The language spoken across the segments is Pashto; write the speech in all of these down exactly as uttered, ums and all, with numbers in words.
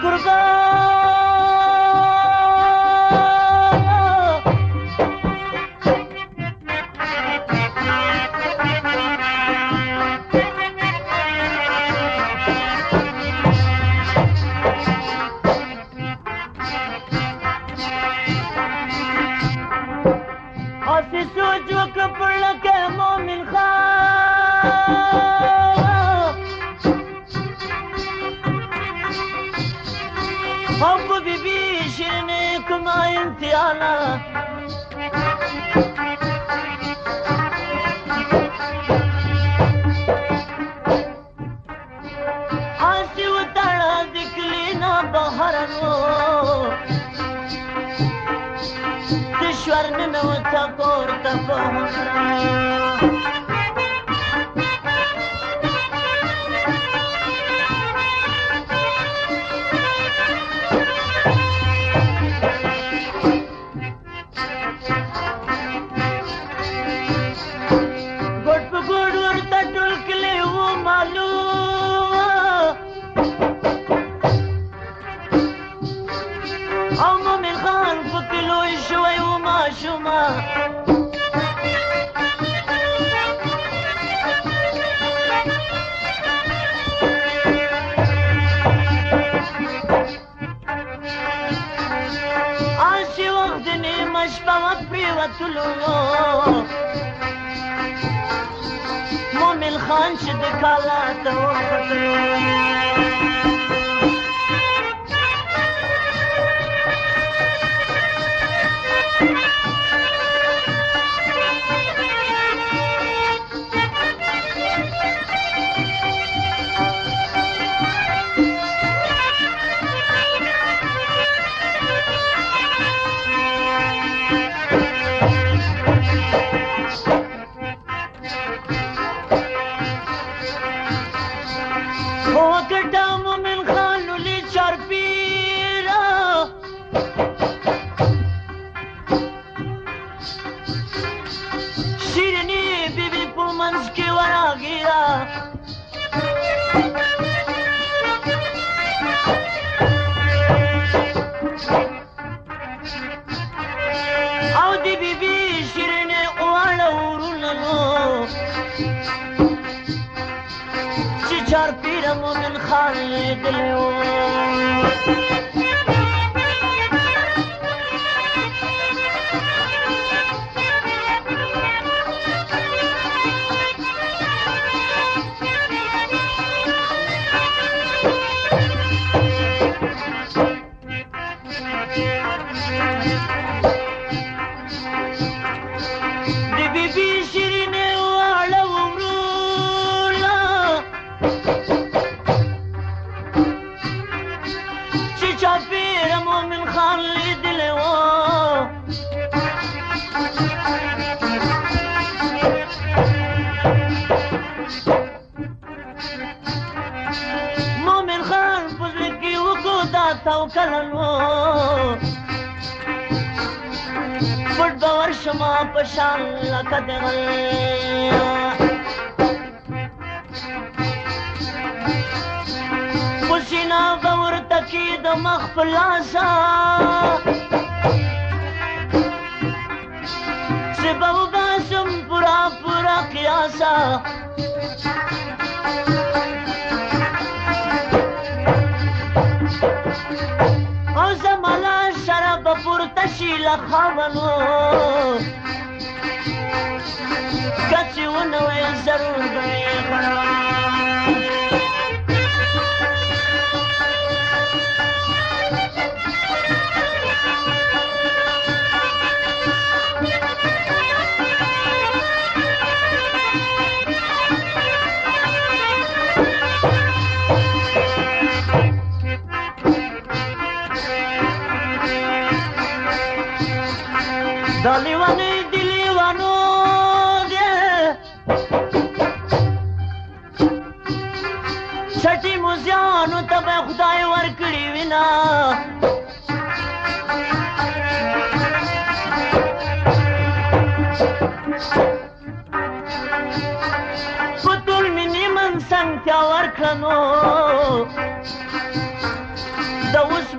د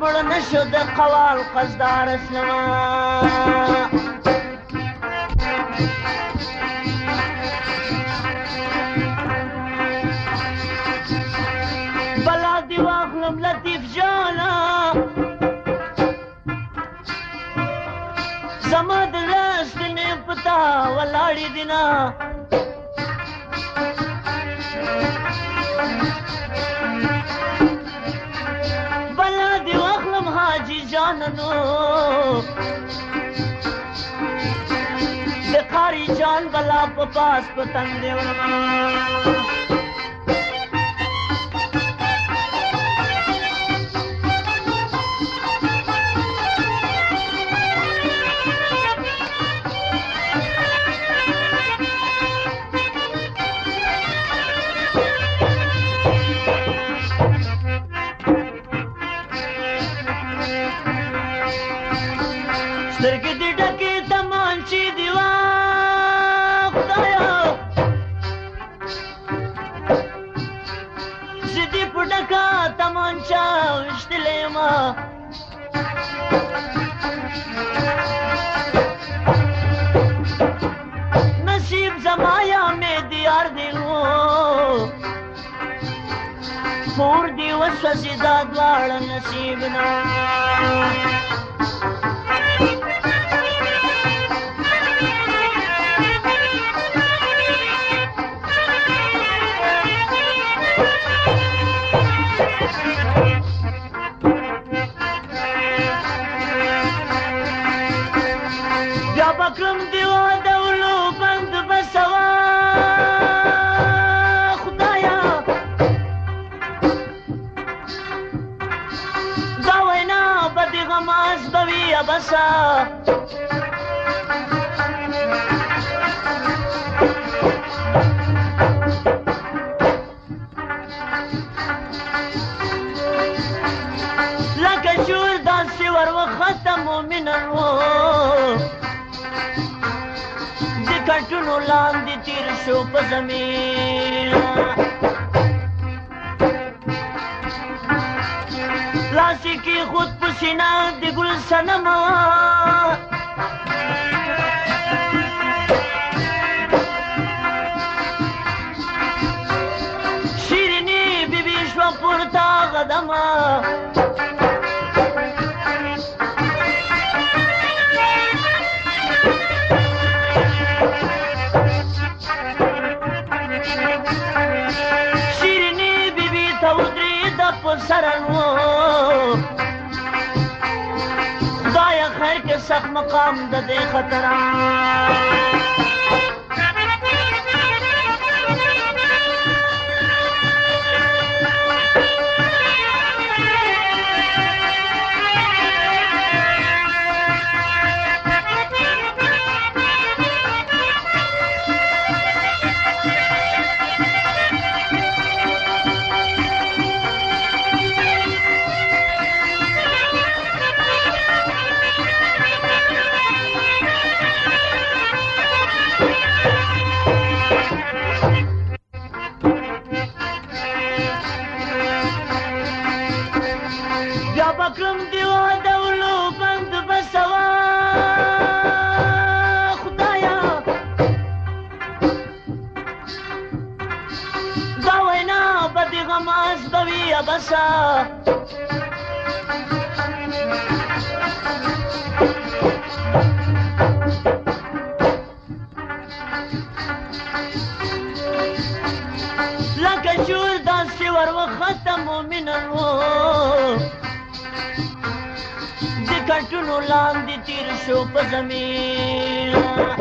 بڑ نشد قوال قصدار اسلما بلا دی واخلم لطیف جانا زمد رست نے پتا ولاڑی دینا بلا دی واخلم حاجی جاننو بخاری جان بلا پاس پتن دے ورما سترګې دې ډکې تمانچې دي وا خدایا زه دې په ډکه تمانچه ویشتلی یمه نصیب زما یا مې دیار دی و پور دې وسوځېدا دواړه نصیبونه بیا بکرم دیوا دولو بند بسوا خدایا دا وینا بدی غماز بوی ابسا لکه شور داسې ور وخته مومنن و د کټونو لاندې تیر شو په زمین لاس یې کېښود په سینه د ګل صنمه شیریني بیبي شوه پورته قدمه سرنو خدایا خیر کے سخت مقام د دې خطران بکرم دیوا دولو بند بسوا خدایا دا وینا بدی غماز بوی ابسا لکه شور داسې ور وخته مومنن و د کټونو لاندې تیر شو په زمین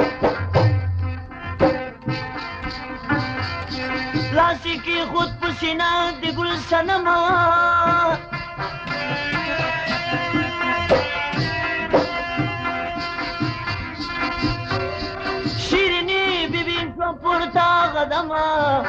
لاس یې کېښود په سینه د ګل صنمه شیریني بیبي شوه پورته قدمه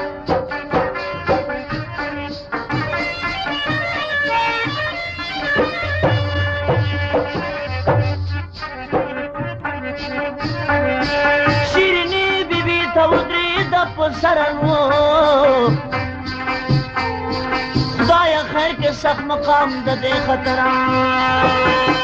شیرینی بیبی تا ودرید په سرنو خدایا خیر کې سخت مقام د دې خطران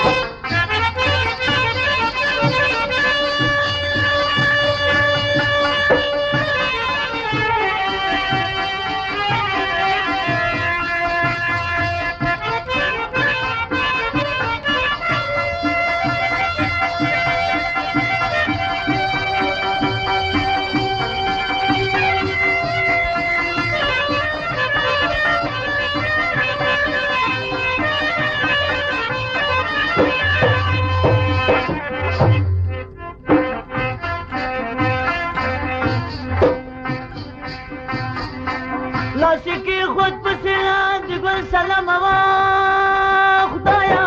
لاسکی خود پسند گل سلام و خدایا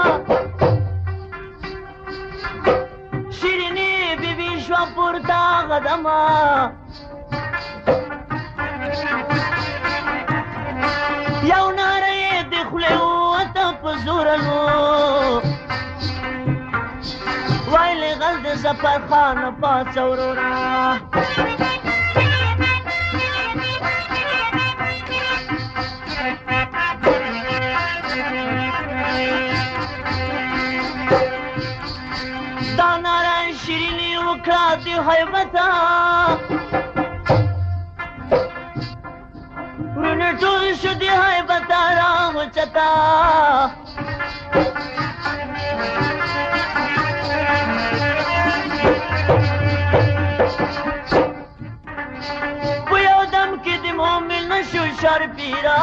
شیرینی بی بی شو پورتا قدما یو ناره دخله و تا پزورنو وایل غلد زفر خان پاس ورورا داناران شیرینی وکړه د حیبته ورونه ټول شو د حیبته راوچته په یو دم کې د مؤمن شو شرپیرا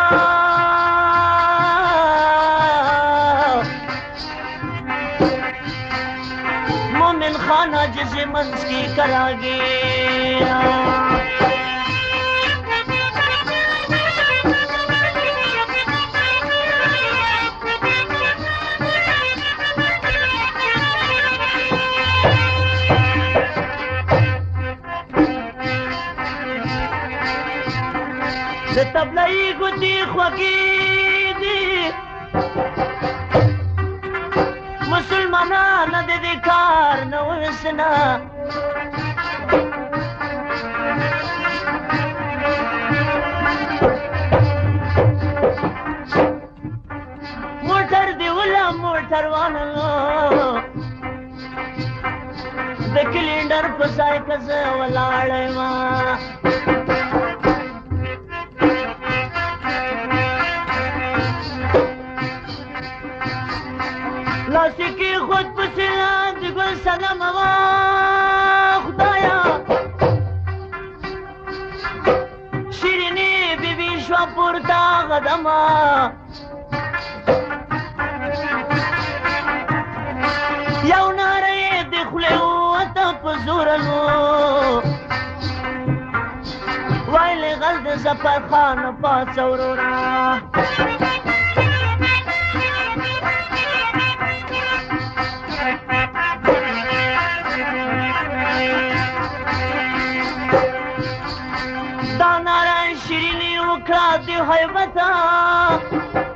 مومن خان عجز منز کی کرا گیا د تبلای ګوتی خوږی دی مسلمانان د دې کار نه وسنا موټر دی ولا موټر وانلو د کلینډر په ځای کې زه ولاړم لاسکی خود پسند گل سلام و خدایا شیرینی بی بی شو پورتا قدما یو ناره دخله و تا پزورنو وایل غلد زفر خان پاس ورورا داناران شیرینی وکړه د حیبته